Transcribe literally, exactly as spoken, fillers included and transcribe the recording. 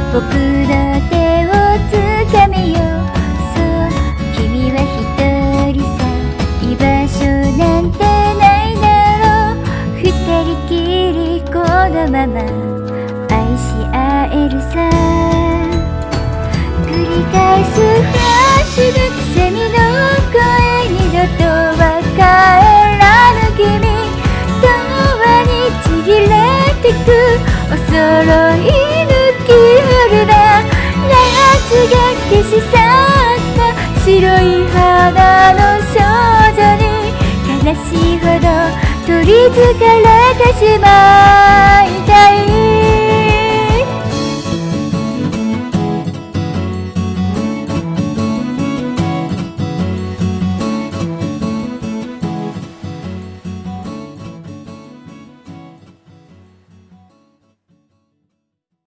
僕の手をつかめよ。そう君は一人さ、居場所なんてないだろう。二人きりこのまま愛し合えるさ。繰り返すフラッシュでくせみの声、二度とは帰らぬ君、永遠にちぎれてくおそろい抜きフルだ。夏が消し去った白い肌の少女に悲しいほど取りつかれてしまう。